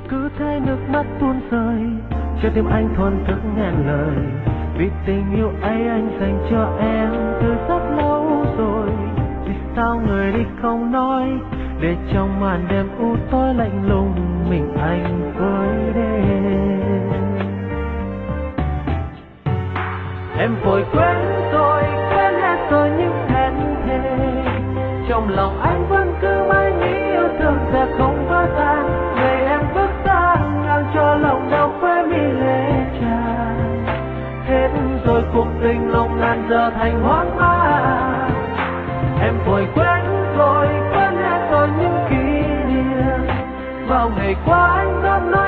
cứ thế nước mắt tuôn rơi, cho tim anh thổn thức ngàn lời. Vì tình yêu ấy anh dành cho em từ rất lâu rồi. Vì sao người đi không nói, để trong màn đêm u tối lạnh lùng mình anh với đêm. Em vội quên rồi, quên hết rồi những hẹn thề. Trong lòng anh vẫn cứ mãi nghĩ yêu thương sẽ không vỡ tan. Ngày em bước xa ngang cho lòng đau với mi lệ tràn. Hết rồi cuộc tình nồng nàn giờ thành hoang mang. Em vội quên rồi, quên hết rồi những kỷ niệm. Vào ngày qua anh không nói